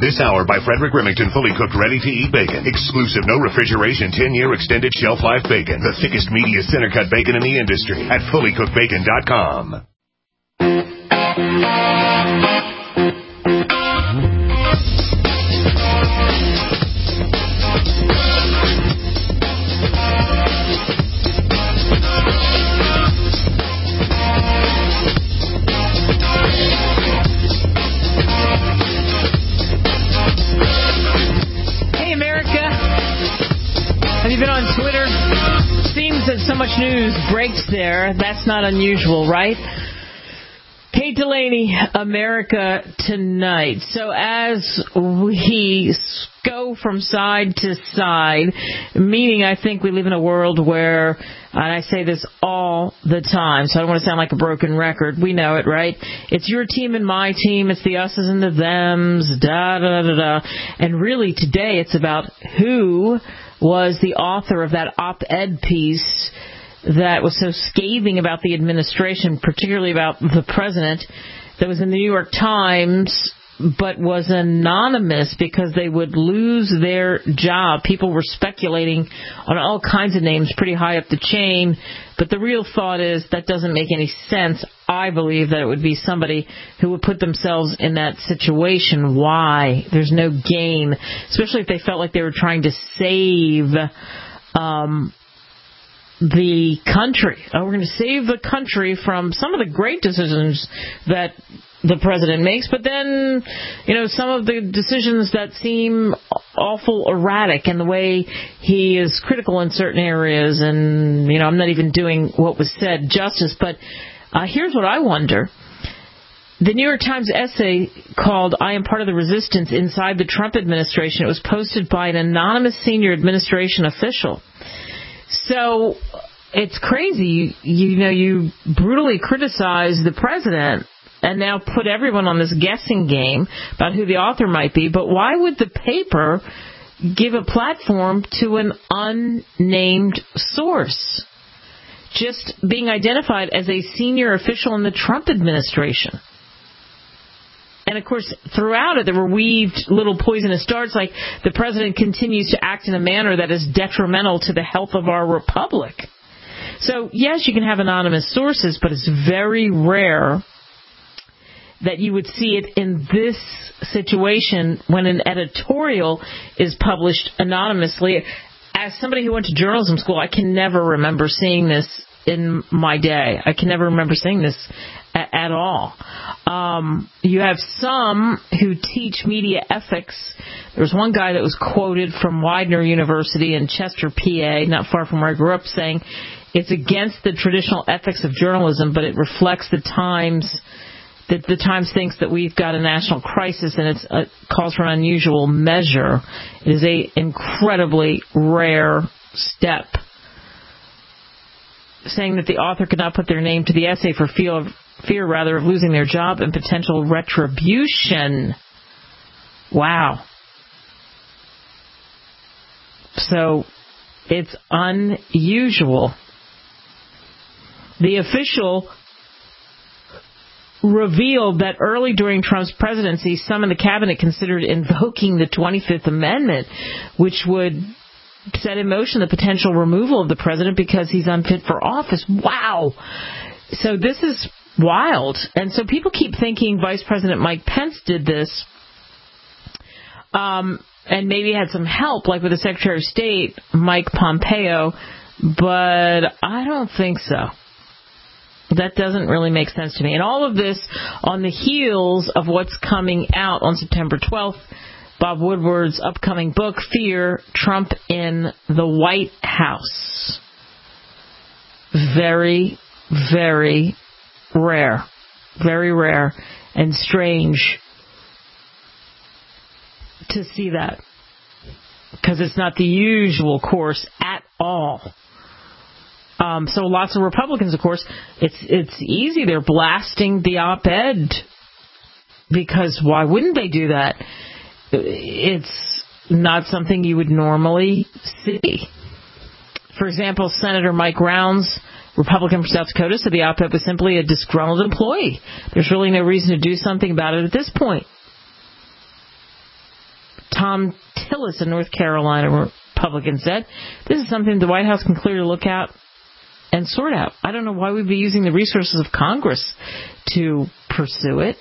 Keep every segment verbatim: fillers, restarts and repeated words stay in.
This hour by Frederick Remington, fully cooked, ready-to-eat bacon. Exclusive, no refrigeration, ten-year extended shelf life bacon. The thickest, meatiest, center-cut bacon in the industry at fully cooked bacon dot com. Have you been on Twitter? Seems that so much news breaks there. That's not unusual, right? Kate Delaney, America Tonight. So as we go from side to side, meaning I think we live in a world where, and I say this all the time, so I don't want to sound like a broken record. We know it, right? It's your team and my team. It's the us's and the thems, da da da da. And really today it's about who was the author of that op-ed piece that was so scathing about the administration, particularly about the president, that was in the New York Times, but was anonymous because they would lose their job. People were speculating on all kinds of names pretty high up the chain, but the real thought is that doesn't make any sense. I believe that it would be somebody who would put themselves in that situation. Why? There's no gain, especially if they felt like they were trying to save um the country. Oh, we're going to save the country from some of the great decisions that the president makes, but then, you know, some of the decisions that seem awful erratic in the way he is critical in certain areas. And, you know, I'm not even doing what was said justice, but uh, here's what I wonder. The New York Times essay called "I Am Part of the Resistance Inside the Trump Administration," it was posted by an anonymous senior administration official. So it's crazy. You, you know, you brutally criticize the president and now put everyone on this guessing game about who the author might be. But why would the paper give a platform to an unnamed source, just being identified as a senior official in the Trump administration? And, of course, throughout it, there were weaved little poisonous darts like the president continues to act in a manner that is detrimental to the health of our republic. So, yes, you can have anonymous sources, but it's very rare that you would see it in this situation when an editorial is published anonymously. As somebody who went to journalism school, I can never remember seeing this in my day. I can never remember seeing this a- at all. Um, you have some who teach media ethics. There was one guy that was quoted from Widener University in Chester, P A, not far from where I grew up, saying it's against the traditional ethics of journalism, but it reflects the times that the Times thinks that we've got a national crisis, and it uh, calls for an unusual measure. It is a incredibly rare step. Saying that the author could not put their name to the essay for fear of, fear rather of losing their job and potential retribution. Wow. So it's unusual. The official revealed that early during Trump's presidency, some in the cabinet considered invoking the twenty-fifth Amendment, which would set in motion the potential removal of the president because he's unfit for office. Wow. So this is wild. And so people keep thinking Vice President Mike Pence did this um, and maybe had some help, like with the Secretary of State, Mike Pompeo, but I don't think so. That doesn't really make sense to me. And all of this on the heels of what's coming out on September twelfth, Bob Woodward's upcoming book, Fear, Trump in the White House. Very, very rare. Very rare and strange to see that. Because it's not the usual course at all. Um, so lots of Republicans, of course, it's it's easy. They're blasting the op-ed because why wouldn't they do that? It's not something you would normally see. For example, Senator Mike Rounds, Republican from South Dakota, said the op-ed was simply a disgruntled employee. There's really no reason to do something about it at this point. Tom Tillis, a North Carolina Republican, said, this is something the White House can clearly look at and sort out. I don't know why we'd be using the resources of Congress to pursue it.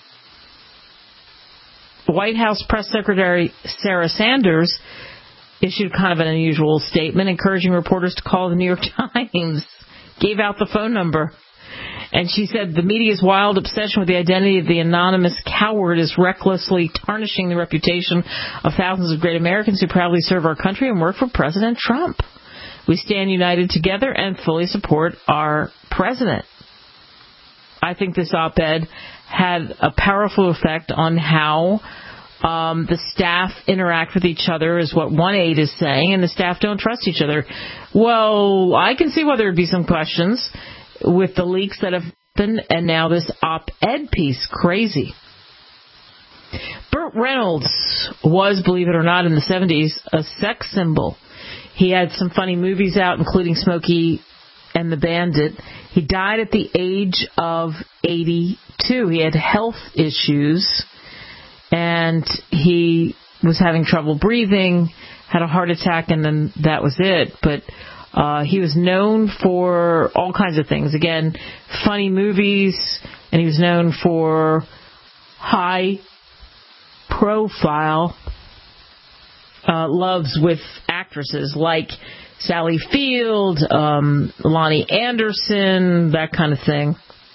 White House Press Secretary Sarah Sanders issued kind of an unusual statement encouraging reporters to call the New York Times, gave out the phone number. And she said the media's wild obsession with the identity of the anonymous coward is recklessly tarnishing the reputation of thousands of great Americans who proudly serve our country and work for President Trump. We stand united together and fully support our president. I think this op-ed had a powerful effect on how um, the staff interact with each other, is what one aide is saying, and the staff don't trust each other. Well, I can see why there would be some questions with the leaks that have happened, and now this op-ed piece. Crazy. Burt Reynolds was, believe it or not, in the seventies, a sex symbol. He had some funny movies out, including Smokey and the Bandit. He died at the age of eighty-two. He had health issues, and he was having trouble breathing, had a heart attack, and then that was it. But Uh, he was known for all kinds of things. Again, funny movies, and he was known for high-profile uh, loves with actresses like Sally Field, um, Lonnie Anderson, that kind of thing.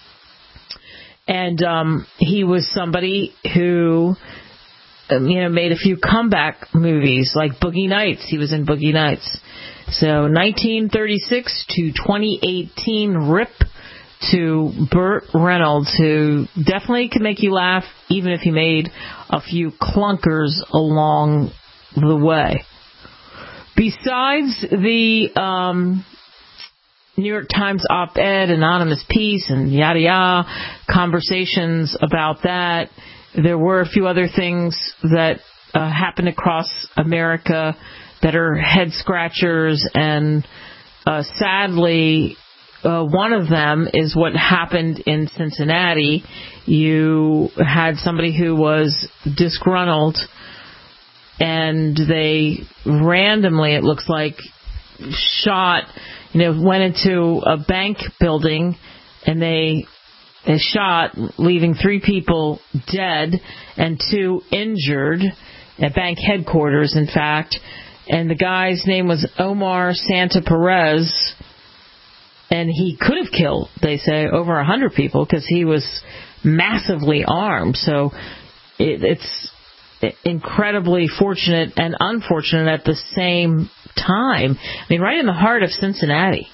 And um, he was somebody who, um, you know, made a few comeback movies like Boogie Nights. He was in Boogie Nights. So nineteen thirty-six to twenty eighteen, rip to Burt Reynolds, who definitely could make you laugh, even if he made a few clunkers along the way. Besides the um, New York Times op-ed, anonymous piece, and yada yada, conversations about that, there were a few other things that uh, happened across America that are head-scratchers, and uh, sadly, uh, one of them is what happened in Cincinnati. You had somebody who was disgruntled, and they randomly, it looks like, shot, you know, went into a bank building, and they, they shot, leaving three people dead and two injured at bank headquarters, in fact. And the guy's name was Omar Santa Perez, and he could have killed, they say, over a hundred people because he was massively armed. So it, it's incredibly fortunate and unfortunate at the same time. I mean, right in the heart of Cincinnati.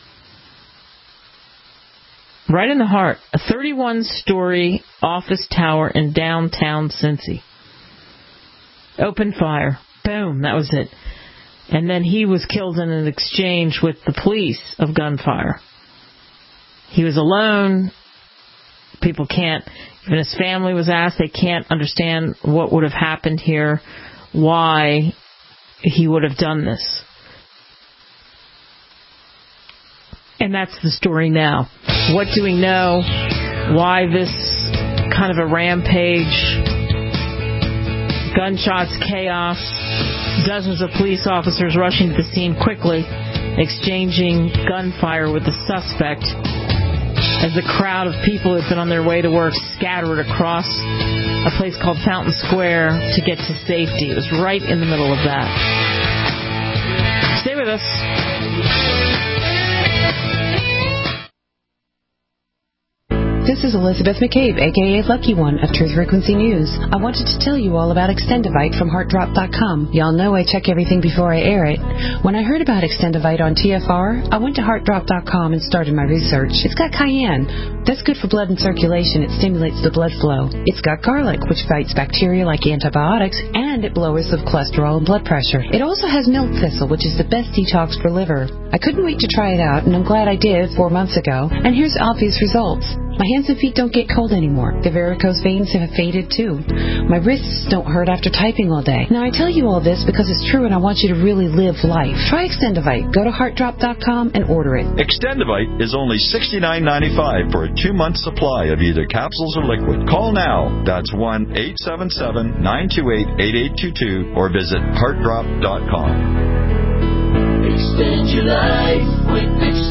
Right in the heart. A thirty-one story office tower in downtown Cincy. Open fire. Boom, that was it. And then he was killed in an exchange with the police of gunfire. He was alone. People can't, even his family was asked, they can't understand what would have happened here, why he would have done this. And that's the story now. What do we know? Why this kind of a rampage? Gunshots, chaos, dozens of police officers rushing to the scene quickly, exchanging gunfire with the suspect as the crowd of people who'd been on their way to work scattered across a place called Fountain Square to get to safety. It was right in the middle of that. Stay with us. This is Elizabeth McCabe, a k a. Lucky One of Truth Frequency News. I wanted to tell you all about Extendivite from Heart Drop dot com. Y'all know I check everything before I air it. When I heard about Extendivite on T F R, I went to Heart Drop dot com and started my research. It's got cayenne. That's good for blood and circulation. It stimulates the blood flow. It's got garlic, which fights bacteria like antibiotics, and it lowers the cholesterol and blood pressure. It also has milk thistle, which is the best detox for liver. I couldn't wait to try it out, and I'm glad I did four months ago. And here's obvious results. My hands and feet don't get cold anymore. The varicose veins have faded too. My wrists don't hurt after typing all day. Now I tell you all this because it's true and I want you to really live life. Try Extendivite. Go to Heart Drop dot com and order it. Extendivite is only sixty-nine ninety-five for a two-month supply of either capsules or liquid. Call now. That's one eight seven seven, nine two eight, eight eight two two or visit heart drop dot com. Extend your life with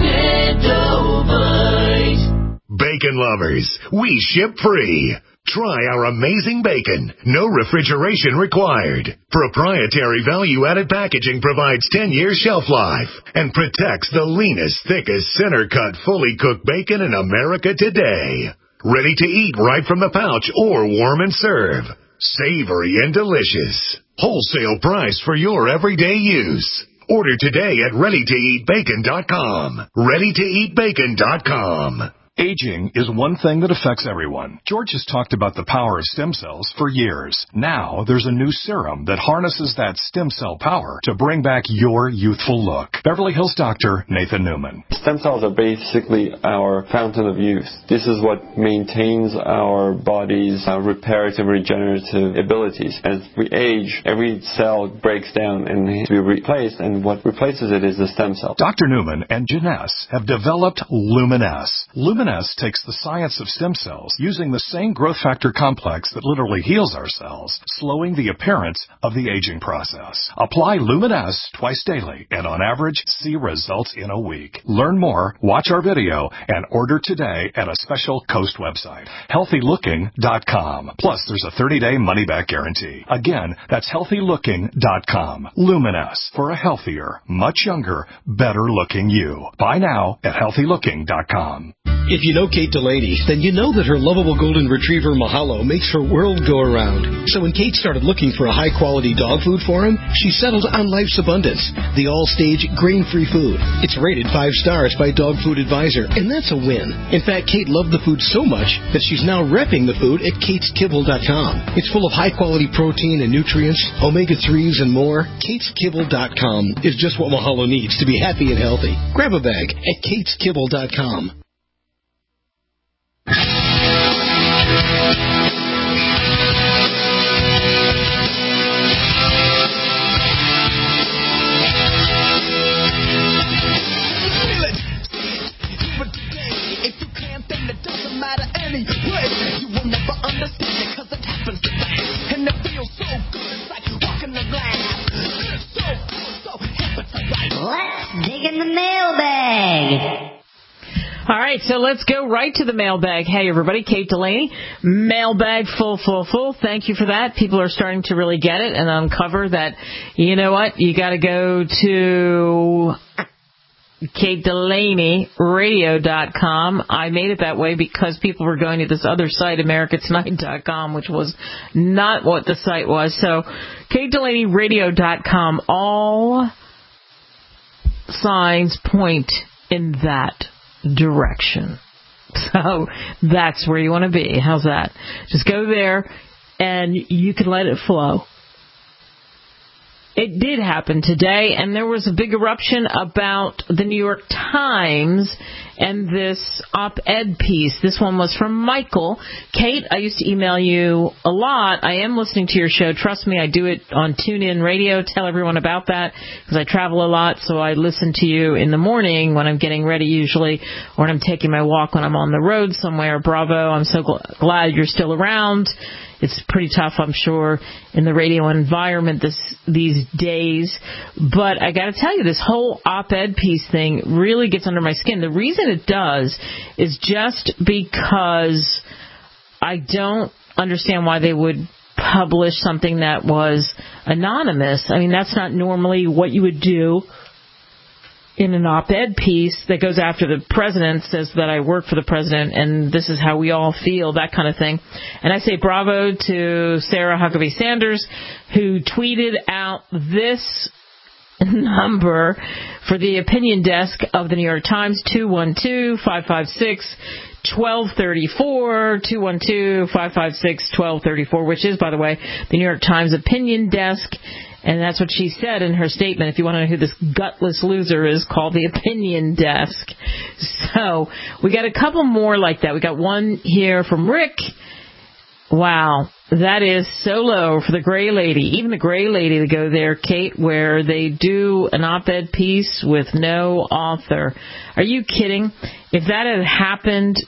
Extendovite. Bacon lovers, we ship free. Try our amazing bacon. No refrigeration required. Proprietary value-added packaging provides ten-year shelf life and protects the leanest, thickest, center-cut, fully cooked bacon in America today. Ready to eat right from the pouch or warm and serve. Savory and delicious. Wholesale price for your everyday use. Order today at ready to eat bacon dot com. ready to eat bacon dot com. Aging is one thing that affects everyone. George has talked about the power of stem cells for years. Now there's a new serum that harnesses that stem cell power to bring back your youthful look. Beverly Hills doctor Nathan Newman. Stem cells are basically our fountain of youth. This is what maintains our body's uh, reparative, regenerative abilities. As we age, every cell breaks down and needs to be replaced, and what replaces it is the stem cell. Doctor Newman and Janess have developed Luminesce. Luminesce takes the science of stem cells using the same growth factor complex that literally heals our cells, slowing the appearance of the aging process. Apply Luminesce twice daily and on average see results in a week. Learn more, watch our video, and order today at a special Coast website, healthy looking dot com. Plus, there's a thirty-day money-back guarantee. Again, that's healthy looking dot com. Luminesce, for a healthier, much younger, better-looking you. Buy now at healthy looking dot com. If you know Kate Delaney, then you know that her lovable golden retriever Mahalo makes her world go around. So when Kate started looking for a high-quality dog food for him, she settled on Life's Abundance, the all-stage grain-free food. It's rated five stars by Dog Food Advisor, and that's a win. In fact, Kate loved the food so much that she's now repping the food at kates kibble dot com. It's full of high-quality protein and nutrients, omega threes, and more. kates kibble dot com is just what Mahalo needs to be happy and healthy. Grab a bag at kates kibble dot com. Let's dig in the mailbag. All right, so let's go right to the mailbag. Hey, everybody, Kate Delaney, mailbag full, full, full. Thank you for that. People are starting to really get it and uncover that, you know what, you got to go to Kate Delaney Radio dot com. I made it that way because people were going to this other site, America Tonight dot com, which was not what the site was. So Kate Delaney Radio dot com, all signs point in that direction. So that's where you want to be. How's that? Just go there and you can let it flow. It did happen today, and there was a big eruption about the New York Times and this op-ed piece. This one was from Michael. Kate, I used to email you a lot. I am listening to your show. Trust me, I do it on TuneIn Radio. Tell everyone about that because I travel a lot, so I listen to you in the morning when I'm getting ready usually, or when I'm taking my walk when I'm on the road somewhere. Bravo, I'm so gl- glad you're still around. It's pretty tough, I'm sure, in the radio environment this these days. But I got to tell you, this whole op-ed piece thing really gets under my skin. The reason it does is just because I don't understand why they would publish something that was anonymous. I mean, that's not normally what you would do in an op-ed piece that goes after the president, says that I work for the president and this is how we all feel, that kind of thing. And I say bravo to Sarah Huckabee Sanders, who tweeted out this number for the opinion desk of the New York Times, two one two, five five six, one two three four, two one two, five five six, one two three four, which is, by the way, the New York Times opinion desk. And that's what she said in her statement. If you want to know who this gutless loser is, call the opinion desk. So we got a couple more like that. We got one here from Rick. Wow, that is so low for the Gray Lady. Even the Gray Lady to go there, Kate, where they do an op-ed piece with no author. Are you kidding? If that had happened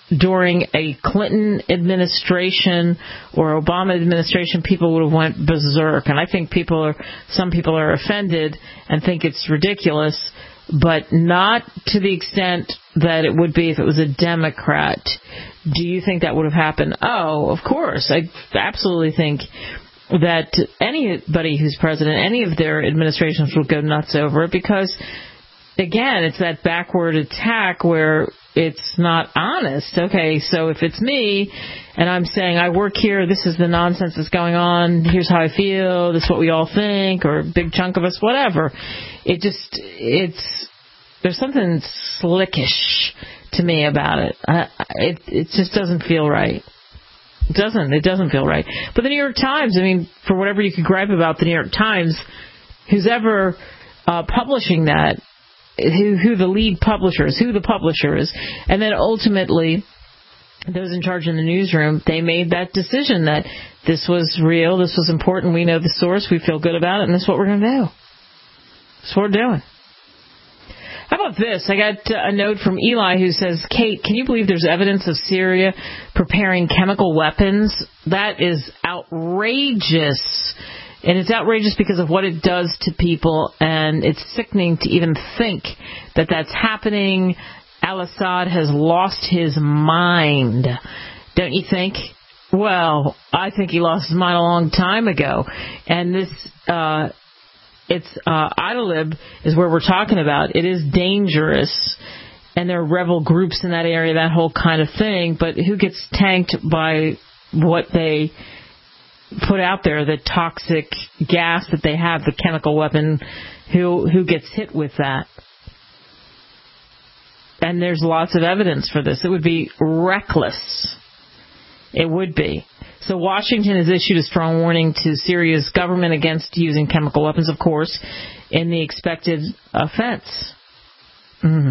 during a Clinton administration or Obama administration, people would have went berserk. And I think people are, some people are offended and think it's ridiculous, but not to the extent that it would be if it was a Democrat. Do you think that would have happened? Oh, of course. I absolutely think that anybody who's president, any of their administrations would go nuts over it because, again, it's that backward attack where it's not honest. Okay, so if it's me and I'm saying I work here, this is the nonsense that's going on, here's how I feel, this is what we all think, or a big chunk of us, whatever. It just, it's, there's something slickish to me about it. I, it, it just doesn't feel right. It doesn't. It doesn't feel right. But the New York Times, I mean, for whatever you could gripe about the New York Times, who's ever uh, publishing that, who, who the lead publisher is, who the publisher is, and then ultimately those in charge in the newsroom, they made that decision that this was real, this was important, we know the source, we feel good about it, and this is what we're going to do. That's what we're doing. How about this? I got a note from Eli who says, Kate, can you believe there's evidence of Syria preparing chemical weapons? That is outrageous. And it's outrageous because of what it does to people, and it's sickening to even think that that's happening. Al-Assad has lost his mind. Don't you think? Well, I think he lost his mind a long time ago. And this... uh It's uh, Idlib is where we're talking about. It is dangerous, and there are rebel groups in that area, that whole kind of thing. But who gets tanked by what they put out there, the toxic gas that they have, the chemical weapon? Who who gets hit with that? And there's lots of evidence for this. It would be reckless. It would be. So Washington has issued a strong warning to Syria's government against using chemical weapons, of course, in the expected offense. Mm.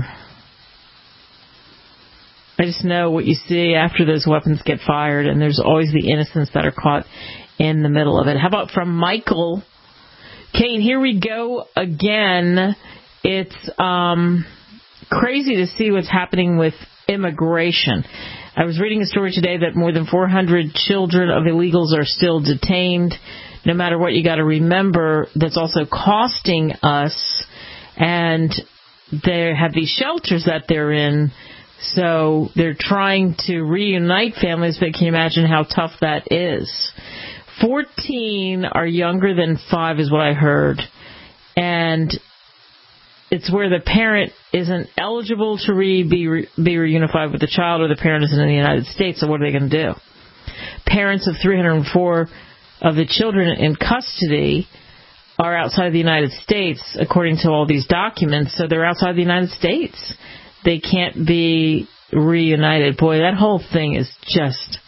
I just know what you see after those weapons get fired, and there's always the innocents that are caught in the middle of it. How about from Michael? Kate, here we go again. It's um, crazy to see what's happening with immigration. I was reading a story today that more than four hundred children of illegals are still detained. No matter what, you got to remember that's also costing us, and they have these shelters that they're in, so they're trying to reunite families, but can you imagine how tough that is? fourteen are younger than five is what I heard, and it's where the parent isn't eligible to re, be, re, be reunified with the child, or the parent isn't in the United States, so what are they going to do? Parents of three hundred four of the children in custody are outside the United States, according to all these documents, so they're outside the United States. They can't be reunited. Boy, that whole thing is just,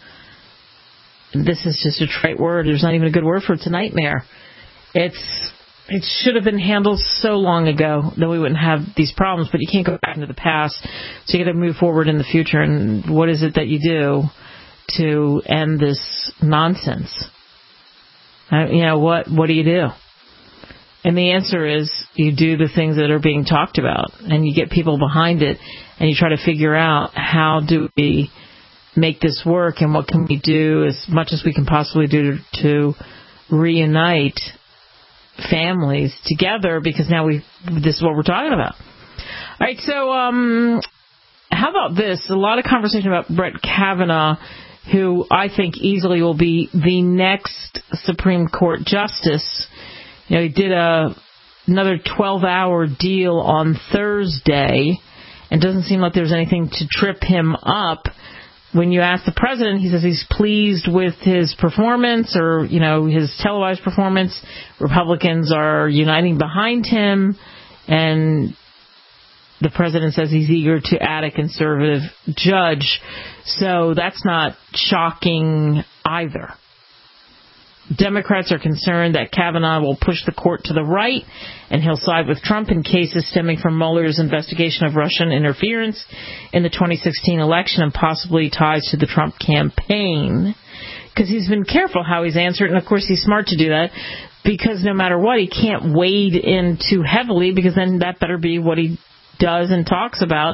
this is just a trite word. There's not even a good word for it. It's a nightmare. It's... It should have been handled so long ago that we wouldn't have these problems, but you can't go back into the past, so you got to move forward in the future. And what is it that you do to end this nonsense? Uh, you know, what what do you do? And the answer is you do the things that are being talked about, and you get people behind it, and you try to figure out how do we make this work, and what can we do as much as we can possibly do to, to reunite families together, because now we this is what we're talking about. All right, so um, how about this? A lot of conversation about Brett Kavanaugh, who I think easily will be the next Supreme Court justice. You know, he did a another twelve-hour deal on Thursday, and doesn't seem like there's anything to trip him up. When you ask the president, he says he's pleased with his performance, or, you know, his televised performance. Republicans are uniting behind him, and the president says he's eager to add a conservative judge. So that's not shocking either. Democrats are concerned that Kavanaugh will push the court to the right, and he'll side with Trump in cases stemming from Mueller's investigation of Russian interference in the twenty sixteen election and possibly ties to the Trump campaign. Because he's been careful how he's answered, and of course he's smart to do that, because no matter what, he can't wade in too heavily, because then that better be what he does and talks about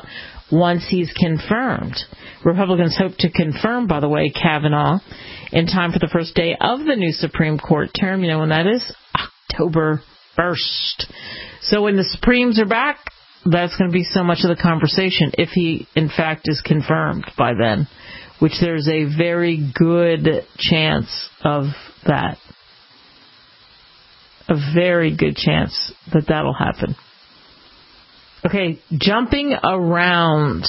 once he's confirmed. Republicans hope to confirm, by the way, Kavanaugh in time for the first day of the new Supreme Court term. You know when that is? October first. So when the Supremes are back, that's going to be so much of the conversation if he, in fact, is confirmed by then, which there's a very good chance of that. A very good chance that that'll happen. Okay, jumping around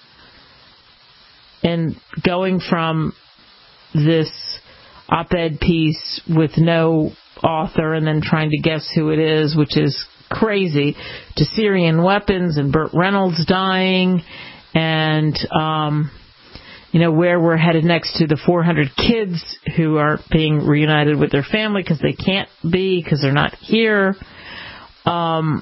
and going from this op-ed piece with no author and then trying to guess who it is, which is crazy, to Syrian weapons and Burt Reynolds dying and, um, you know, where we're headed next to the four hundred kids who are being reunited with their family because they can't be because they're not here. Um,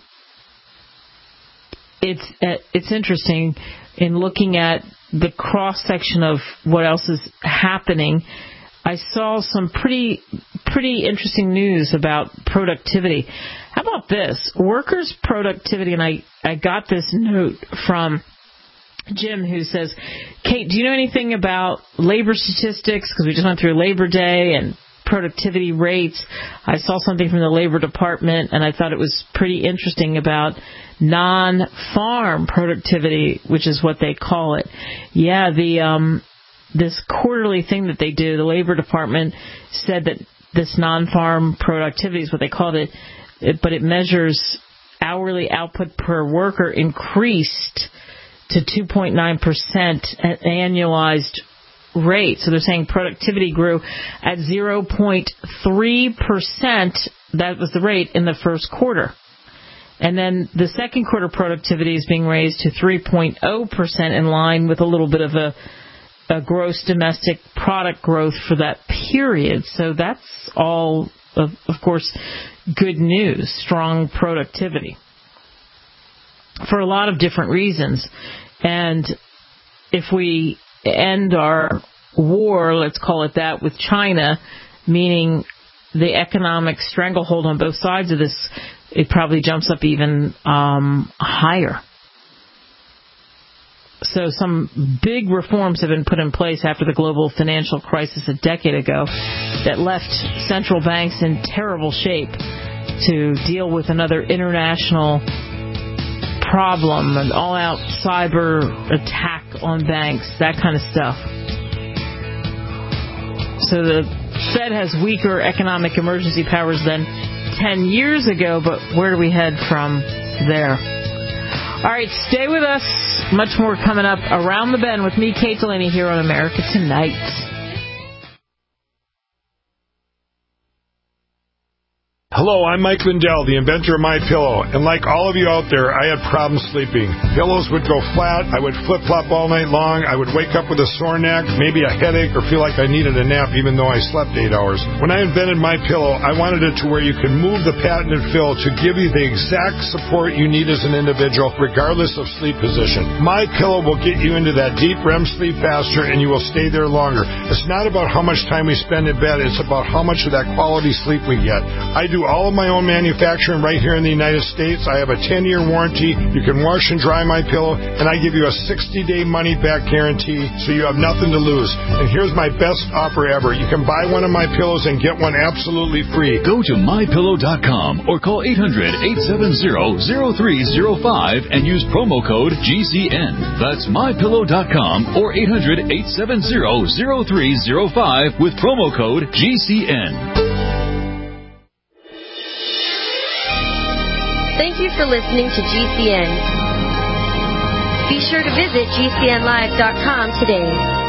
it's uh, it's interesting in looking at the cross-section of what else is happening. I saw some pretty pretty interesting news about productivity. How about this? Workers' productivity, and I, I got this note from Jim who says, Kate, do you know anything about labor statistics? Because we just went through Labor Day and productivity rates. I saw something from the Labor Department, and I thought it was pretty interesting about non-farm productivity, which is what they call it. Yeah, the um, this quarterly thing that they do, the Labor Department said that this non-farm productivity is what they called it, it but it measures hourly output per worker increased to two point nine percent at annualized rate. So they're saying productivity grew at zero point three percent. That was the rate in the first quarter. And then the second quarter productivity is being raised to three point zero percent in line with a little bit of a, a gross domestic product growth for that period. So that's all, of, of course, good news, strong productivity for a lot of different reasons. And if we end our war, let's call it that, with China, meaning the economic stranglehold on both sides of this, it probably jumps up even um, higher. So some big reforms have been put in place after the global financial crisis a decade ago that left central banks in terrible shape to deal with another international problem, an all-out cyber attack on banks, that kind of stuff. So the Fed has weaker economic emergency powers than ten years ago, but where do we head from there? All right, stay with us. Much more coming up around the bend with me, Kate Delaney, here on America Tonight. Hello, I'm Mike Lindell, the inventor of MyPillow, and like all of you out there, I had problems sleeping. Pillows would go flat, I would flip-flop all night long, I would wake up with a sore neck, maybe a headache, or feel like I needed a nap even though I slept eight hours. When I invented MyPillow, I wanted it to where you could move the patented fill to give you the exact support you need as an individual, regardless of sleep position. MyPillow will get you into that deep R E M sleep faster, and you will stay there longer. It's not about how much time we spend in bed, it's about how much of that quality sleep we get. I do all of my own manufacturing right here in the United States. I have a ten-year warranty. You can wash and dry my pillow, and I give you a sixty-day money-back guarantee, so you have nothing to lose. And here's my best offer ever. You can buy one of my pillows and get one absolutely free. Go to my pillow dot com or call eight hundred, eight seven zero, zero three zero five and use promo code G C N. That's my pillow dot com or eight hundred, eight seven zero, zero three zero five with promo code G C N. Thank you for listening to G C N. Be sure to visit G C N live dot com today.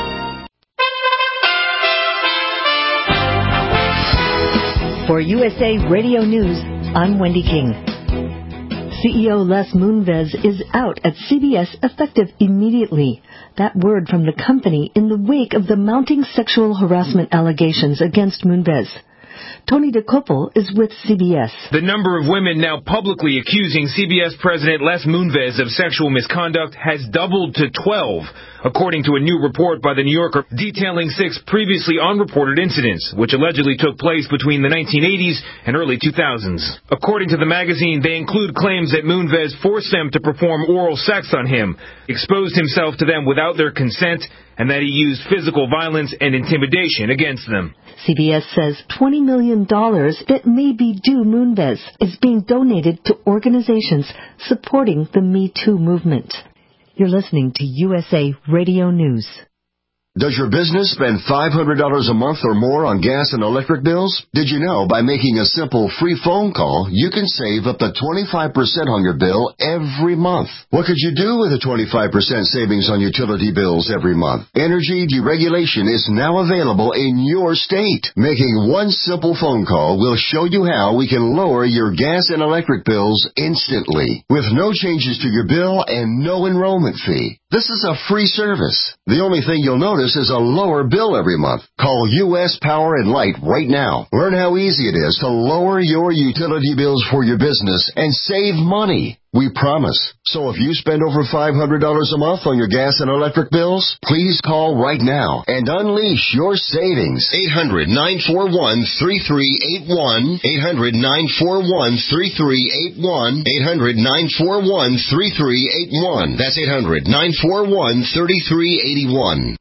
For U S A Radio News, I'm Wendy King. C E O Les Moonves is out at C B S effective immediately. That word from the company in the wake of the mounting sexual harassment allegations against Moonves. Tony DeCoppel is with C B S. The number of women now publicly accusing C B S President Les Moonves of sexual misconduct has doubled to twelve, according to a new report by The New Yorker detailing six previously unreported incidents, which allegedly took place between the nineteen eighties and early two thousands. According to the magazine, they include claims that Moonves forced them to perform oral sex on him, exposed himself to them without their consent, and that he used physical violence and intimidation against them. C B S says twenty million dollars that may be due Moonves is being donated to organizations supporting the Me Too movement. You're listening to U S A Radio News. Does your business spend five hundred dollars a month or more on gas and electric bills? Did you know by making a simple free phone call, you can save up to twenty-five percent on your bill every month? What could you do with a twenty-five percent savings on utility bills every month? Energy deregulation is now available in your state. Making one simple phone call will show you how we can lower your gas and electric bills instantly, with no changes to your bill and no enrollment fee. This is a free service. The only thing you'll notice is a lower bill every month. Call U S Power and Light right now. Learn how easy it is to lower your utility bills for your business and save money. We promise. So if you spend over five hundred dollars a month on your gas and electric bills, please call right now and unleash your savings. eight hundred, nine four one, three three eight one. eight hundred, nine four one, three three eight one. eight hundred, nine four one, three three eight one. That's eight hundred, nine four one, three three eight one.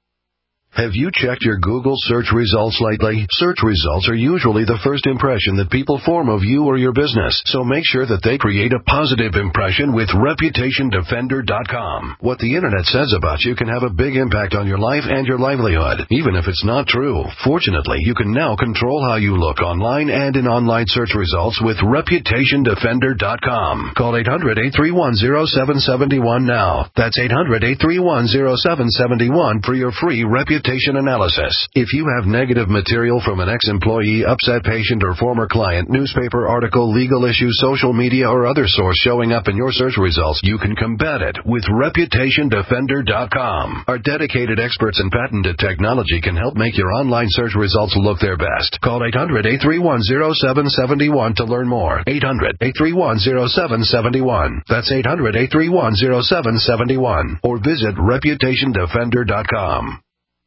Have you checked your Google search results lately? Search results are usually the first impression that people form of you or your business, so make sure that they create a positive impression with Reputation Defender dot com. What the Internet says about you can have a big impact on your life and your livelihood, even if it's not true. Fortunately, you can now control how you look online and in online search results with Reputation Defender dot com. Call eight hundred, eight three one, zero seven seven one now. That's eight hundred, eight three one, zero seven seven one for your free Reputation analysis. If you have negative material from an ex-employee, upset patient, or former client, newspaper article, legal issue, social media, or other source showing up in your search results, you can combat it with Reputation Defender dot com. Our dedicated experts in patented technology can help make your online search results look their best. Call eight hundred, eight three one, zero seven seven one to learn more. eight hundred, eight three one, zero seven seven one. That's eight hundred, eight three one, zero seven seven one. Or visit Reputation Defender dot com.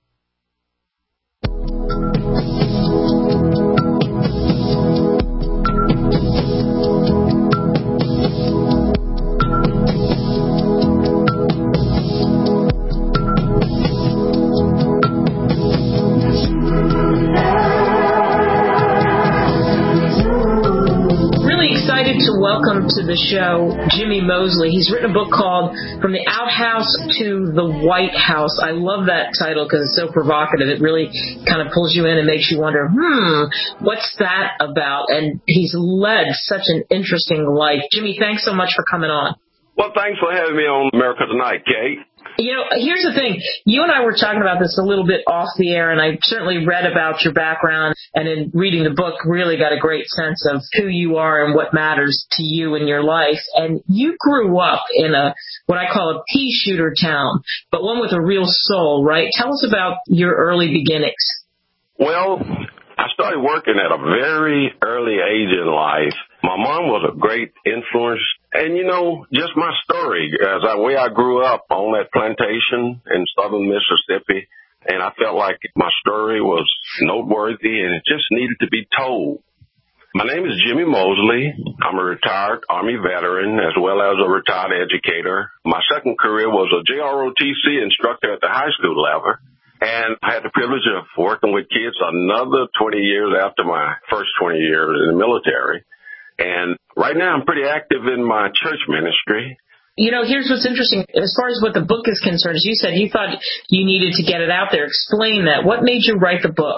Welcome to the show, Jimmy Moseley. He's written a book called From the Outhouse to the White House. I love that title because it's so provocative. It really kind of pulls you in and makes you wonder, hmm, what's that about? And he's led such an interesting life. Jimmy, thanks so much for coming on. Well, thanks for having me on America Tonight, Kate. You know, here's the thing. You and I were talking about this a little bit off the air, and I certainly read about your background, and in reading the book, really got a great sense of who you are and what matters to you in your life. And you grew up in a what I call a pea shooter town, but one with a real soul, right? Tell us about your early beginnings. Well, I started working at a very early age in life. My mom was a great influence. And, you know, just my story, as the way I grew up on that plantation in southern Mississippi, and I felt like my story was noteworthy and it just needed to be told. My name is Jimmy Moseley. I'm a retired Army veteran as well as a retired educator. My second career was a J R O T C instructor at the high school level. And I had the privilege of working with kids another twenty years after my first twenty years in the military. And right now I'm pretty active in my church ministry. You know, here's what's interesting. As far as what the book is concerned, as you said, you thought you needed to get it out there. Explain that. What made you write the book?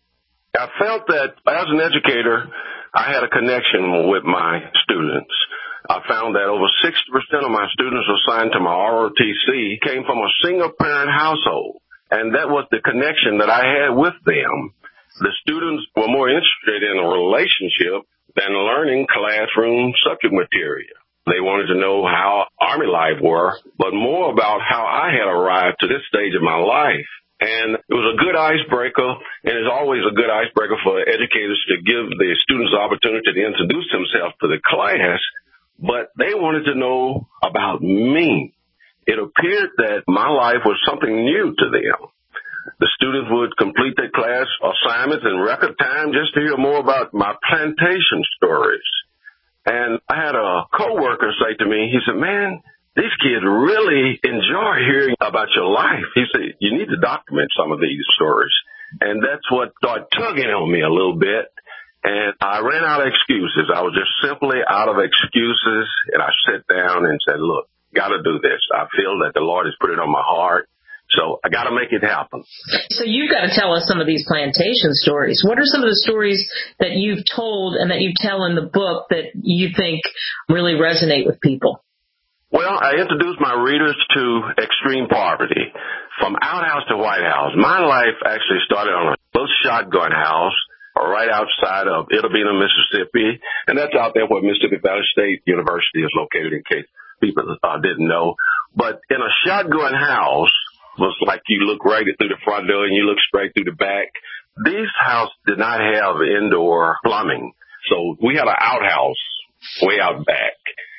I felt that as an educator, I had a connection with my students. I found that over sixty percent of my students assigned to my R O T C came from a single-parent household. And that was the connection that I had with them. The students were more interested in a relationship than learning classroom subject material. They wanted to know how Army life were, but more about how I had arrived to this stage of my life. And it was a good icebreaker, and it's always a good icebreaker for educators to give the students the opportunity to introduce themselves to the class, but they wanted to know about me. It appeared that my life was something new to them. The students would complete their class assignments in record time just to hear more about my plantation stories. And I had a coworker say to me, he said, man, these kids really enjoy hearing about your life. He said, you need to document some of these stories. And that's what started tugging on me a little bit. And I ran out of excuses. I was just simply out of excuses. And I sat down and said, look, got to do this. I feel that the Lord has put it on my heart. So I got to make it happen. So you've got to tell us some of these plantation stories. What are some of the stories that you've told and that you tell in the book that you think really resonate with people? Well, I introduced my readers to extreme poverty. From outhouse to White House, my life actually started on a little shotgun house right outside of Itta Bena, Mississippi. And that's out there where Mississippi Valley State University is located, in case people uh, didn't know. But in a shotgun house, was like you look right through the front door and you look straight through the back. These houses did not have indoor plumbing. So we had an outhouse way out back.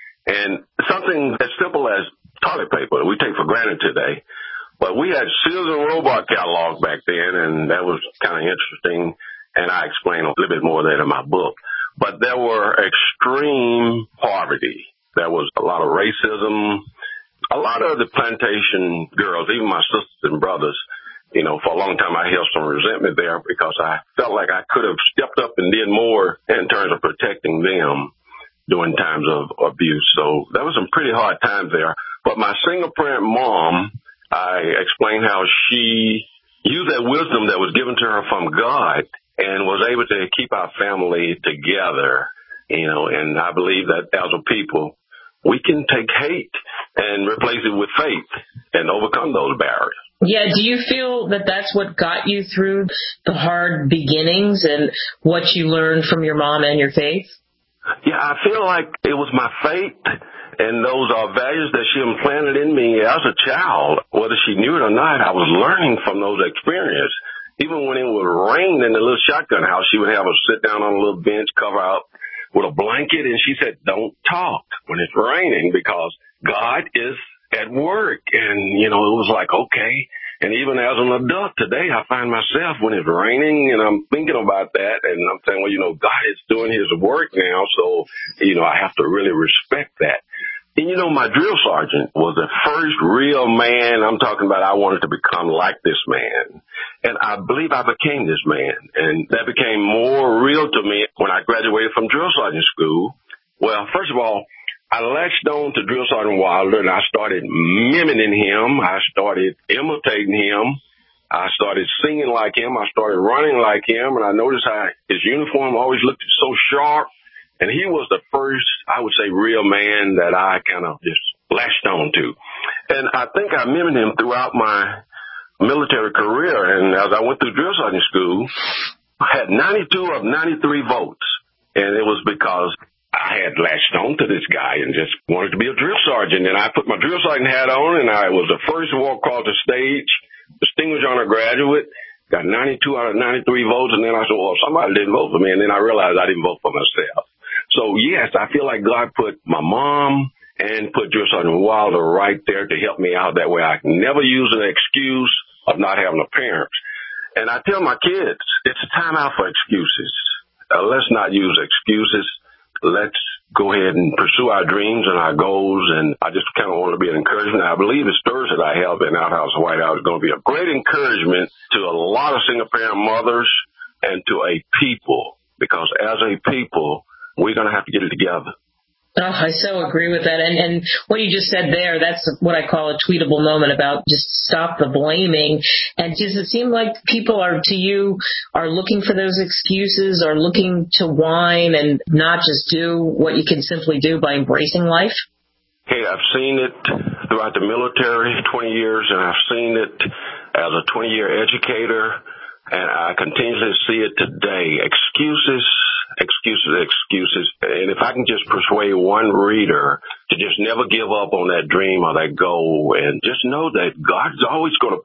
And something as simple as toilet paper we take for granted today. But we had Sears and Roebuck catalog back then, and that was kind of interesting. And I explain a little bit more of that in my book. But there were extreme poverty. There was a lot of racism. A lot of the plantation girls, even my sisters and brothers, you know, for a long time I held some resentment there because I felt like I could have stepped up and did more in terms of protecting them during times of abuse. So that was some pretty hard times there. But my single parent mom, I explained how she used that wisdom that was given to her from God and was able to keep our family together, you know, and I believe that as a people, we can take hate and replace it with faith and overcome those barriers. Yeah, do you feel that that's what got you through the hard beginnings and what you learned from your mom and your faith? Yeah, I feel like it was my faith and those are values that she implanted in me as a child. Whether she knew it or not, I was learning from those experiences. Even when it would rain in the little shotgun house, she would have us sit down on a little bench, cover out with a blanket, and she said, don't talk when it's raining because God is at work. And, you know, it was like, okay. And even as an adult today, I find myself when it's raining and I'm thinking about that and I'm saying, well, you know, God is doing his work now. So, you know, I have to really respect that. And, you know, my drill sergeant was the first real man I'm talking about. I wanted to become like this man. And I believe I became this man. And that became more real to me when I graduated from drill sergeant school. Well, first of all, I latched on to Drill Sergeant Wilder, and I started mimicking him. I started imitating him. I started singing like him. I started running like him, and I noticed how his uniform always looked so sharp. And he was the first, I would say, real man that I kind of just latched on to. And I think I mimicked him throughout my military career. And as I went through drill sergeant school, I had ninety-two of ninety-three votes, and it was because I had latched on to this guy and just wanted to be a drill sergeant. And I put my drill sergeant hat on, and I was the first to walk across the stage, distinguished honor graduate, got ninety-two out of ninety-three votes. And then I said, well, somebody didn't vote for me. And then I realized I didn't vote for myself. So, yes, I feel like God put my mom and put Drill Sergeant Wilder right there to help me out. That way I can never use an excuse of not having a parent. And I tell my kids, it's time out for excuses. Uh, let's not use excuses. Let's go ahead and pursue our dreams and our goals. And I just kind of want to be an encouragement. I believe the stories that I have in Outhouse White House is going to be a great encouragement to a lot of single parent mothers and to a people, because as a people, we're going to have to get it together. Oh, I so agree with that. And, and what you just said there, that's what I call a tweetable moment about just stop the blaming. And does it seem like people are, to you, are looking for those excuses, or looking to whine and not just do what you can simply do by embracing life? Hey, I've seen it throughout the military, twenty years, and I've seen it as a twenty-year educator, and I continually see it today. Excuses. Excuses, excuses. And if I can just persuade one reader to just never give up on that dream or that goal, and just know that God's always going to put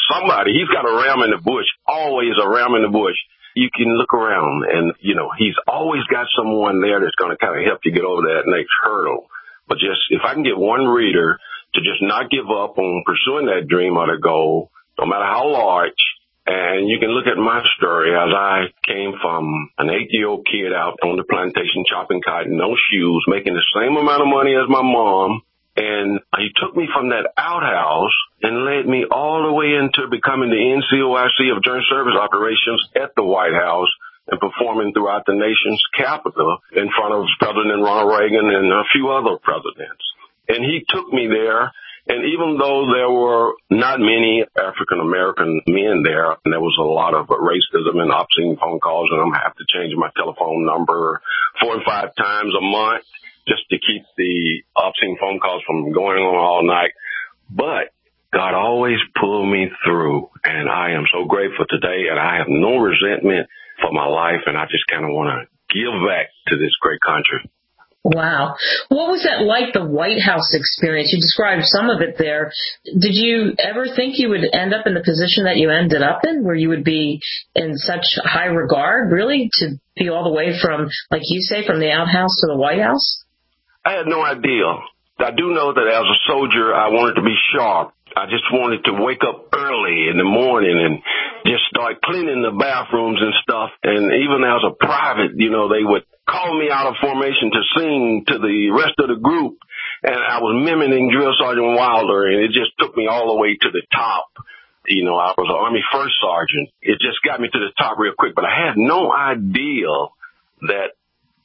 somebody. He's got a ram in the bush, always a ram in the bush. You can look around and, you know, he's always got someone there that's going to kind of help you get over that next hurdle. But just if I can get one reader to just not give up on pursuing that dream or the goal, no matter how large. And you can look at my story as I came from an eight-year-old kid out on the plantation chopping cotton, no shoes, making the same amount of money as my mom. And he took me from that outhouse and led me all the way into becoming the N C O I C of Joint Service Operations at the White House and performing throughout the nation's capital in front of President Ronald Reagan and a few other presidents. And he took me there. And even though there were not many African-American men there, and there was a lot of racism and obscene phone calls, and I'm going to have to change my telephone number four and five times a month just to keep the obscene phone calls from going on all night. But God always pulled me through, and I am so grateful today, and I have no resentment for my life, and I just kind of want to give back to this great country. Wow. What was that like, the White House experience? You described some of it there. Did you ever think you would end up in the position that you ended up in, where you would be in such high regard, really, to be all the way from, like you say, from the outhouse to the White House? I had no idea. I do know that as a soldier, I wanted to be sharp. I just wanted to wake up early in the morning and just start cleaning the bathrooms and stuff. And even as a private, you know, they would call me out of formation to sing to the rest of the group. And I was mimicking Drill Sergeant Wilder, and it just took me all the way to the top. You know, I was an Army First Sergeant. It just got me to the top real quick. But I had no idea that,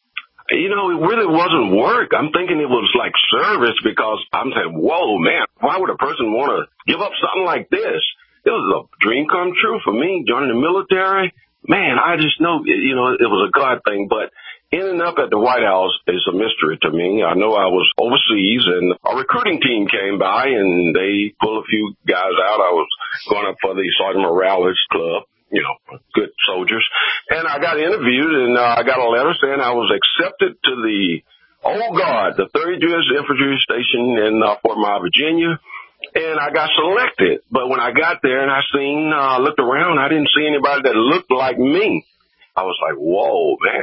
you know, it really wasn't work. I'm thinking it was like service, because I'm saying, whoa, man, why would a person want to give up something like this? It was a dream come true for me, joining the military. Man, I just know, you know, it was a God thing. But ending up at the White House is a mystery to me. I know I was overseas, and a recruiting team came by, and they pulled a few guys out. I was going up for the Sergeant Morales Club, you know, good soldiers. And I got interviewed, and uh, I got a letter saying I was accepted to the Old Guard, the third U S Infantry Station in uh, Fort Myer, Virginia. And I got selected. But when I got there and I seen, uh, looked around, I didn't see anybody that looked like me. I was like, whoa, man,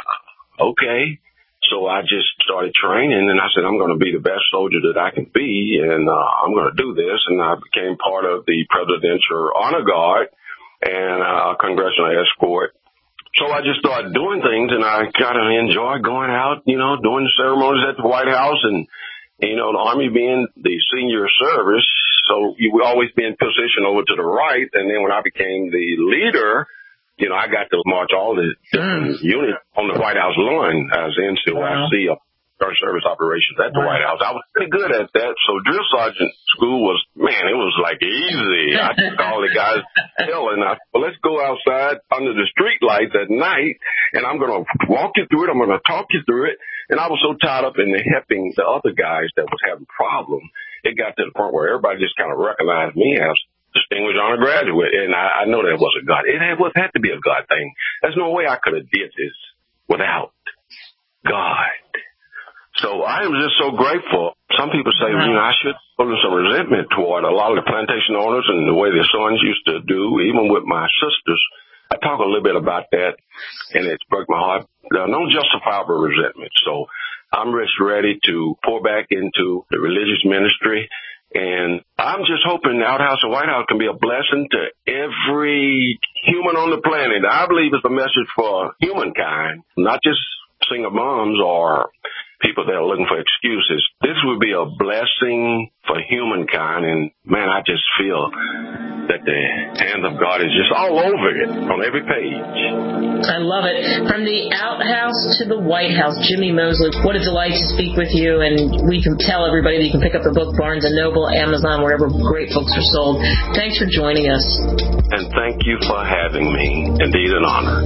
uh, okay. So I just started training, and I said, I'm going to be the best soldier that I can be, and uh, I'm going to do this. And I became part of the Presidential Honor Guard and uh, Congressional Escort. So I just started doing things, and I kind of enjoyed going out, you know, doing the ceremonies at the White House, and you know, the Army being the senior service, so you would always be in position over to the right. And then when I became the leader, you know, I got to march all the different mm. units on the White House lawn as N C O I C of Joint Service Operations at the wow. White House. I was pretty good at that. So drill sergeant school was, man, it was like easy. I took all the guys telling, I well, let's go outside under the street lights at night, and I'm going to walk you through it. I'm going to talk you through it. And I was so tied up in the helping the other guys that was having problems, it got to the point where everybody just kind of recognized me as distinguished honor graduate. And I, I know that was a God. It had, it had to be a God thing. There's no way I could have did this without God. So I am just so grateful. Some people say, you know, I should put some resentment toward a lot of the plantation owners and the way their sons used to do, even with my sisters. I talk a little bit about that, and it's broke my heart. No justifiable resentment. So I'm just ready to pour back into the religious ministry. And I'm just hoping the Outhouse and White House can be a blessing to every human on the planet. I believe it's a message for humankind, not just single moms or people that are looking for excuses. This would be a blessing for humankind. And, man, I just feel that the hand of God is just all over it on every page. I love it. From the outhouse to the White House, Jimmy Moseley, what a delight to speak with you. And we can tell everybody that you can pick up the book, Barnes and Noble, Amazon, wherever great books are sold. Thanks for joining us. And thank you for having me. Indeed an honor.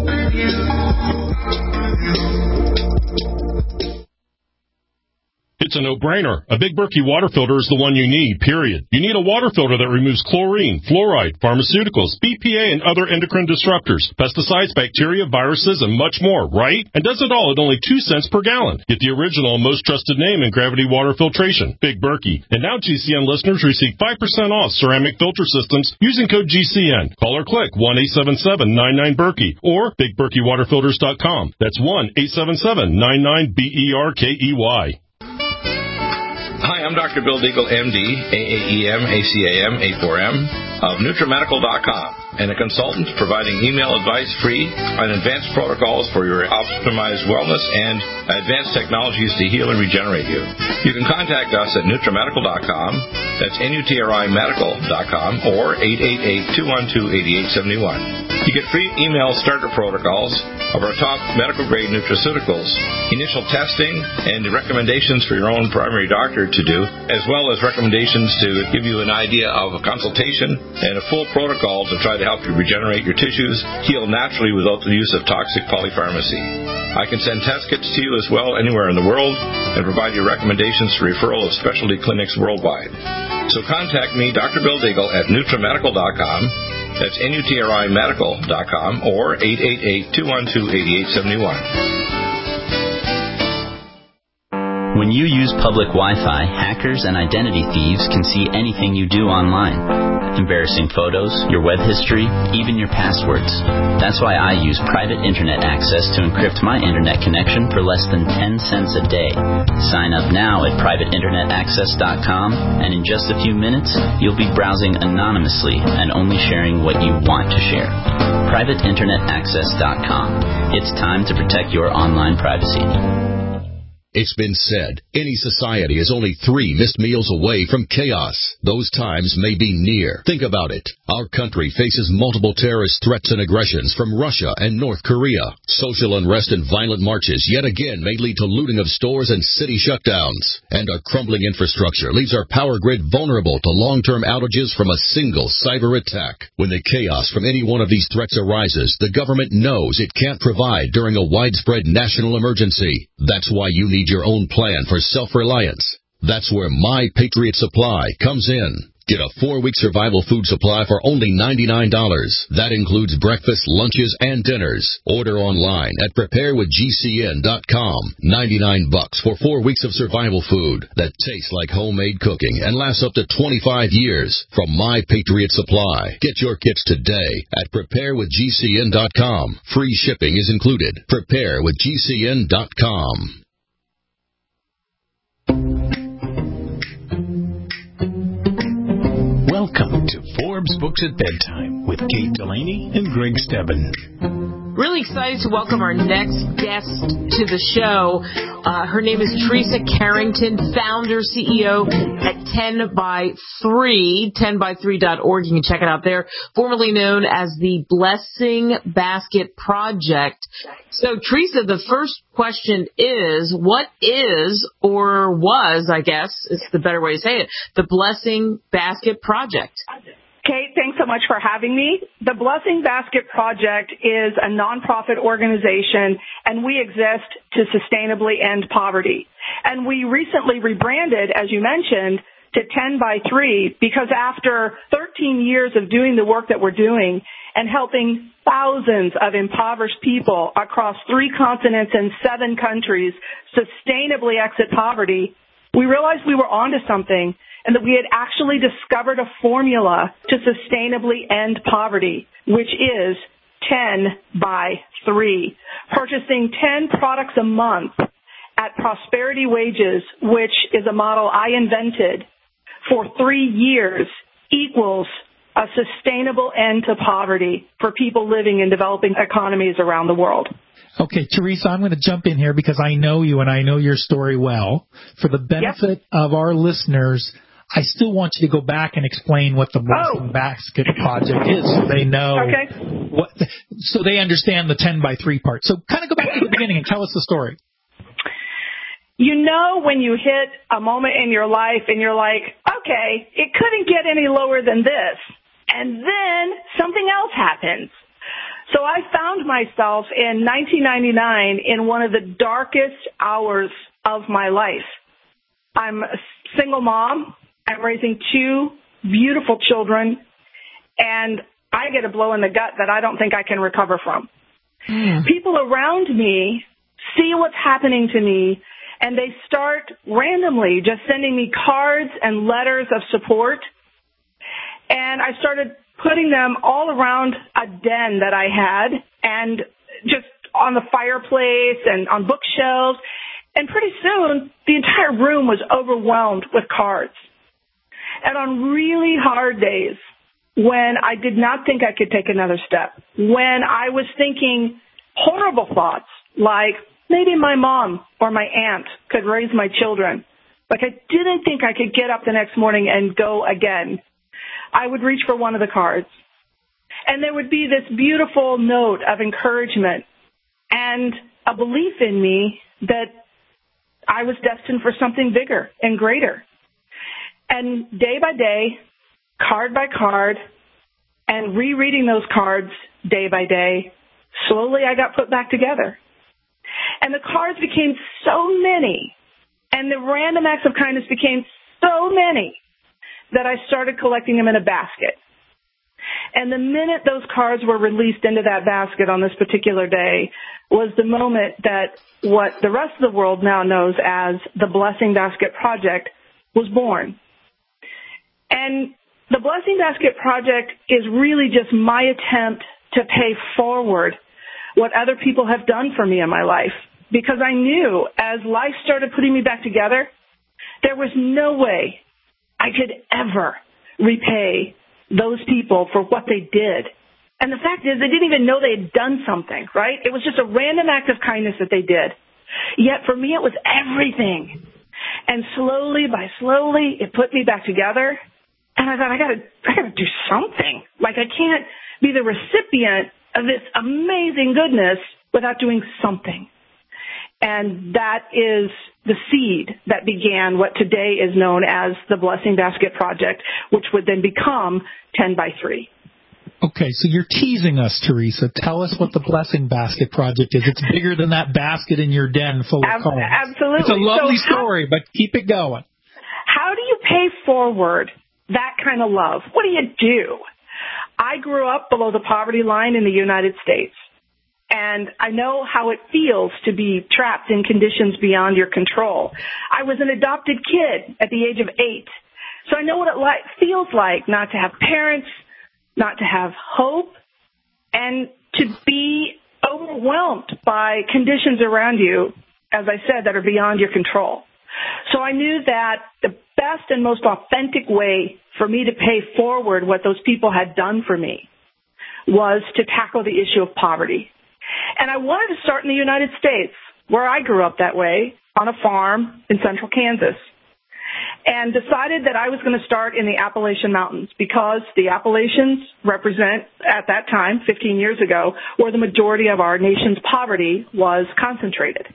It's It's a no-brainer. A Big Berkey water filter is the one you need, period. You need a water filter that removes chlorine, fluoride, pharmaceuticals, B P A, and other endocrine disruptors, pesticides, bacteria, viruses, and much more, right? And does it all at only two cents per gallon. Get the original, most trusted name in gravity water filtration, Big Berkey. And now G C N listeners receive five percent off ceramic filter systems using code G C N. Call or click one eight seven seven nine nine Berkey or big berkey water filters dot com. That's one eight seven seven nine nine B E R K E Y. Hi, I'm Doctor Bill Deagle, M D, A A E M, A C A M, A four M, of NutriMedical dot com, and a consultant providing email advice free on advanced protocols for your optimized wellness and advanced technologies to heal and regenerate you. You can contact us at NutriMedical dot com, that's N U T R I Medical dot com, or eight eight eight, two one two, eight eight seven one. You get free email starter protocols of our top medical-grade nutraceuticals, initial testing, and recommendations for your own primary doctor to do, as well as recommendations to give you an idea of a consultation and a full protocol to try to help you regenerate your tissues, heal naturally without the use of toxic polypharmacy. I can send test kits to you as well anywhere in the world and provide you recommendations for referral of specialty clinics worldwide. So contact me, Doctor Bill Deagle, at NutriMedical dot com. That's N U T R I Medical dot com or eight eight eight, two one two, eight eight seven one. When you use public Wi-Fi, hackers and identity thieves can see anything you do online. Embarrassing photos, your web history, even your passwords. That's why I use private internet access to encrypt my internet connection for less than ten cents a day. Sign up now at private internet access dot com, and in just a few minutes, you'll be browsing anonymously and only sharing what you want to share. private internet access dot com. It's time to protect your online privacy. It's been said, any society is only three missed meals away from chaos. Those times may be near. Think about it. Our country faces multiple terrorist threats and aggressions from Russia and North Korea. Social unrest and violent marches yet again may lead to looting of stores and city shutdowns. And our crumbling infrastructure leaves our power grid vulnerable to long-term outages from a single cyber attack. When the chaos from any one of these threats arises, the government knows it can't provide during a widespread national emergency. That's why you need your own plan for self-reliance. That's where My Patriot Supply comes in. Get a four-week survival food supply for only ninety-nine dollars. That includes breakfast, lunches, and dinners. Order online at prepare with G C N dot com. ninety-nine bucks for four weeks of survival food that tastes like homemade cooking and lasts up to twenty-five years from My Patriot Supply. Get your kits today at prepare with G C N dot com. Free shipping is included. prepare with G C N dot com. Welcome to Forbes Books at Bedtime with Kate Delaney and Greg Stebbin. Really excited to welcome our next guest to the show. Uh, her name is Teresa Carrington, founder, C E O at ten by three, ten by three dot org. You can check it out there. Formerly known as the Blessing Basket Project. So, Teresa, the first question is, what is, or was, I guess, is the better way to say it, the Blessing Basket Project? Kate, thanks so much for having me. The Blessing Basket Project is a nonprofit organization, and we exist to sustainably end poverty. And we recently rebranded, as you mentioned, to ten by three because after thirteen years of doing the work that we're doing and helping thousands of impoverished people across three continents and seven countries sustainably exit poverty, we realized we were onto something and that we had actually discovered a formula to sustainably end poverty, which is ten by three, purchasing ten products a month at Prosperity Wages, which is a model I invented for three years, equals a sustainable end to poverty for people living in developing economies around the world. Okay, Teresa, I'm going to jump in here because I know you and I know your story well. For the benefit yep. of our listeners, I still want you to go back and explain what the Blessing oh. Basket Project is so they know okay. what, so they understand the ten by three part. So kind of go back to the beginning and tell us the story. You know when you hit a moment in your life and you're like, okay, it couldn't get any lower than this. And then something else happens. So I found myself in nineteen ninety-nine in one of the darkest hours of my life. I'm a single mom. I'm raising two beautiful children, and I get a blow in the gut that I don't think I can recover from. Mm. People around me see what's happening to me, and they start randomly just sending me cards and letters of support. And I started putting them all around a den that I had and just on the fireplace and on bookshelves. And pretty soon, the entire room was overwhelmed with cards. And on really hard days, when I did not think I could take another step, when I was thinking horrible thoughts like maybe my mom or my aunt could raise my children, like I didn't think I could get up the next morning and go again, I would reach for one of the cards. And there would be this beautiful note of encouragement and a belief in me that I was destined for something bigger and greater. And day by day, card by card, and rereading those cards day by day, slowly I got put back together. And the cards became so many, and the random acts of kindness became so many, that I started collecting them in a basket. And the minute those cards were released into that basket on this particular day was the moment that what the rest of the world now knows as the Blessing Basket Project was born. And the Blessing Basket Project is really just my attempt to pay forward what other people have done for me in my life. Because I knew as life started putting me back together, there was no way I could ever repay those people for what they did. And the fact is, they didn't even know they had done something, right? It was just a random act of kindness that they did. Yet for me, it was everything. And slowly by slowly, it put me back together. And I thought, I gotta, I gotta do something. Like, I can't be the recipient of this amazing goodness without doing something. And that is the seed that began what today is known as the Blessing Basket Project, which would then become ten by three. Okay, so you're teasing us, Teresa. Tell us what the Blessing Basket Project is. It's bigger than that basket in your den full of Ab- coins. Absolutely. It's a lovely so how, story, but keep it going. How do you pay forward that kind of love? What do you do? I grew up below the poverty line in the United States, and I know how it feels to be trapped in conditions beyond your control. I was an adopted kid at the age of eight, so I know what it like, feels like not to have parents, not to have hope, and to be overwhelmed by conditions around you, as I said, that are beyond your control. So I knew that the best and most authentic way for me to pay forward what those people had done for me was to tackle the issue of poverty. And I wanted to start in the United States, where I grew up that way, on a farm in central Kansas, and decided that I was going to start in the Appalachian Mountains because the Appalachians represent, at that time, fifteen years ago, where the majority of our nation's poverty was concentrated.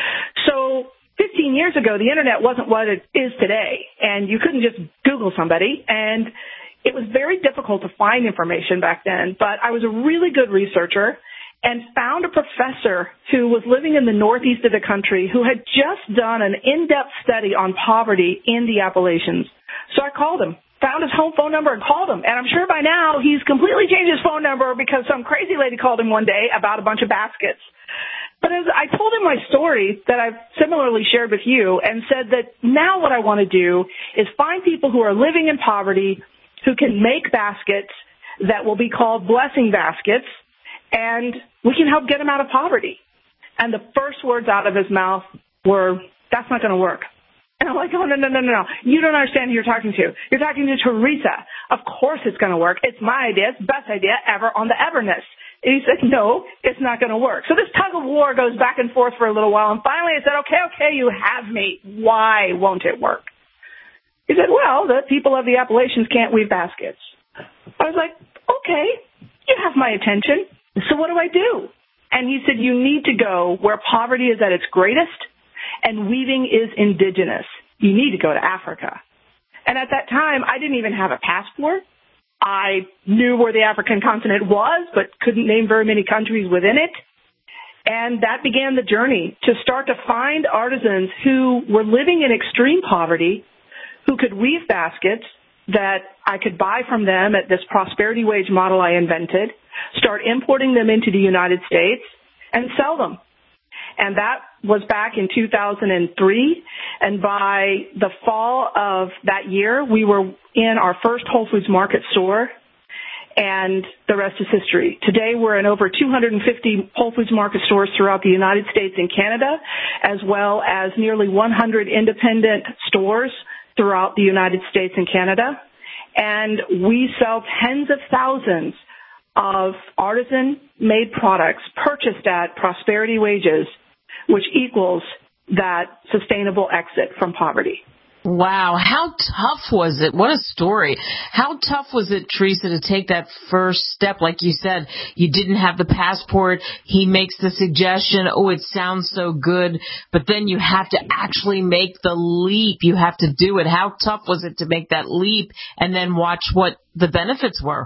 So fifteen years ago, the Internet wasn't what it is today, and you couldn't just Google somebody, and it was very difficult to find information back then, but I was a really good researcher and found a professor who was living in the northeast of the country who had just done an in-depth study on poverty in the Appalachians. So I called him, found his home phone number and called him. And I'm sure by now he's completely changed his phone number because some crazy lady called him one day about a bunch of baskets. But as I told him my story that I've similarly shared with you and said that now what I want to do is find people who are living in poverty who can make baskets that will be called blessing baskets, and we can help get him out of poverty. And the first words out of his mouth were, that's not going to work. And I'm like, oh, no, no, no, no, no. You don't understand who you're talking to. You're talking to Teresa. Of course it's going to work. It's my idea. It's the best idea ever on the Everness. And he said, no, it's not going to work. So this tug of war goes back and forth for a little while. And finally I said, okay, okay, you have me. Why won't it work? He said, well, the people of the Appalachians can't weave baskets. I was like, okay, you have my attention. So what do I do? And he said, you need to go where poverty is at its greatest and weaving is indigenous. You need to go to Africa. And at that time, I didn't even have a passport. I knew where the African continent was, but couldn't name very many countries within it. And that began the journey to start to find artisans who were living in extreme poverty, who could weave baskets that I could buy from them at this prosperity wage model I invented, start importing them into the United States, and sell them. And that was back in two thousand three. And by the fall of that year, we were in our first Whole Foods Market store. And the rest is history. Today, we're in over two hundred fifty Whole Foods Market stores throughout the United States and Canada, as well as nearly one hundred independent stores throughout the United States and Canada. And we sell tens of thousands of artisan-made products purchased at prosperity wages, which equals that sustainable exit from poverty. Wow, how tough was it? What a story. How tough was it, Teresa, to take that first step? Like you said, you didn't have the passport. He makes the suggestion, oh, it sounds so good, but then you have to actually make the leap. You have to do it. How tough was it to make that leap and then watch what the benefits were?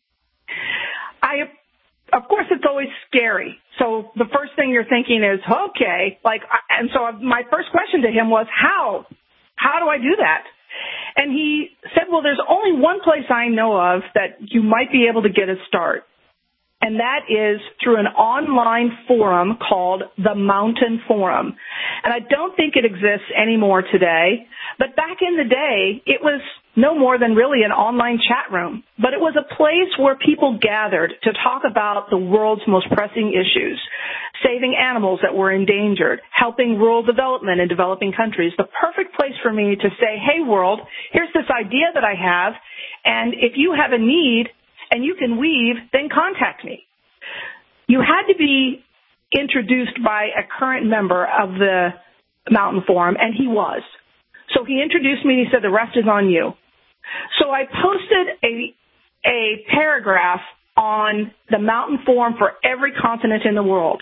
I, of course, it's always scary. So the first thing you're thinking is, okay, like, and so my first question to him was, how? How do I do that? And he said, well, there's only one place I know of that you might be able to get a start. And that is through an online forum called the Mountain Forum. And I don't think it exists anymore today. But back in the day, it was no more than really an online chat room. But it was a place where people gathered to talk about the world's most pressing issues, saving animals that were endangered, helping rural development in developing countries. The perfect place for me to say, hey, world, here's this idea that I have, and if you have a need and you can weave, then contact me. You had to be introduced by a current member of the Mountain Forum, and he was. So he introduced me and he said, the rest is on you. So I posted a a paragraph on the Mountain Forum for every continent in the world.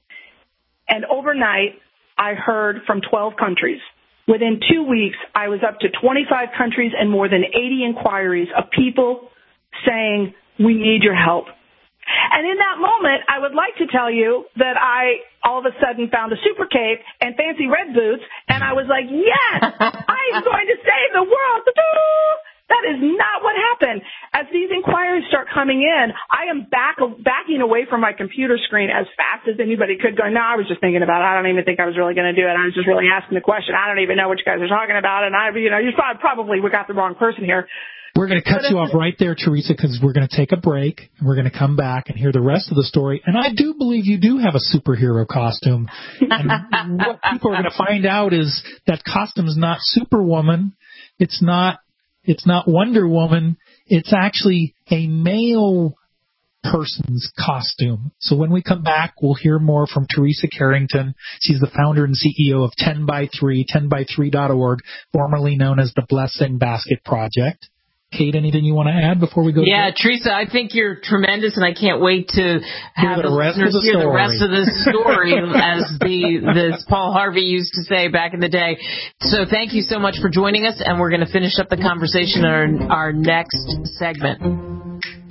And overnight, I heard from twelve countries. Within two weeks, I was up to twenty-five countries and more than eighty inquiries of people saying, we need your help. And in that moment, I would like to tell you that I all of a sudden found a super cape and fancy red boots, and I was like, yes, I'm going to save the world. That is not what happened. As these inquiries start coming in, I am back backing away from my computer screen as fast as anybody could, going, no, I was just thinking about it. I don't even think I was really going to do it. I was just really asking the question. I don't even know what you guys are talking about, and I, you know, you probably we got the wrong person here. We're going to cut you off right there, Teresa, because we're going to take a break, and we're going to come back and hear the rest of the story. And I do believe you do have a superhero costume. And what people are going to find out is that costume is not Superwoman. It's not, it's not Wonder Woman. It's actually a male person's costume. So when we come back, we'll hear more from Teresa Carrington. She's the founder and C E O of ten by three, ten by three dot org, formerly known as the Blessing Basket Project. Kate, anything you want to add before we go? Yeah, to Teresa, I think you're tremendous, and I can't wait to have the, the rest listeners of the hear story. the rest of the story, as the this Paul Harvey used to say back in the day. So thank you so much for joining us, and we're going to finish up the conversation in our, our next segment.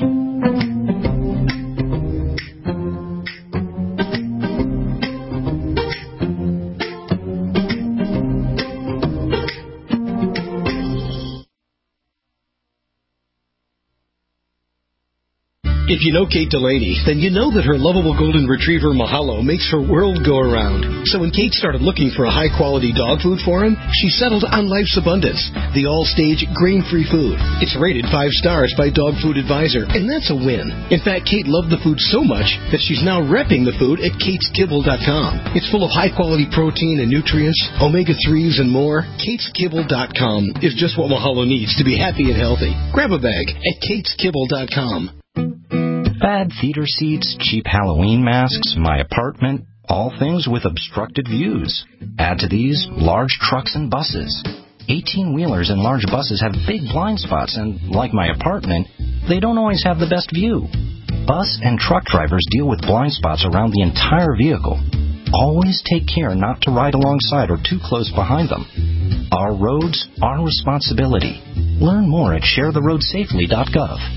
If you know Kate Delaney, then you know that her lovable golden retriever Mahalo makes her world go around. So when Kate started looking for a high-quality dog food for him, she settled on Life's Abundance, the all-stage grain-free food. It's rated five stars by Dog Food Advisor, and that's a win. In fact, Kate loved the food so much that she's now repping the food at kates kibble dot com. It's full of high-quality protein and nutrients, omega threes, and more. kates kibble dot com is just what Mahalo needs to be happy and healthy. Grab a bag at kates kibble dot com. Bad theater seats, cheap Halloween masks, my apartment, all things with obstructed views. Add to these large trucks and buses. eighteen-wheelers and large buses have big blind spots, and like my apartment, they don't always have the best view. Bus and truck drivers deal with blind spots around the entire vehicle. Always take care not to ride alongside or too close behind them. Our roads, our responsibility. Learn more at share the road safely dot gov.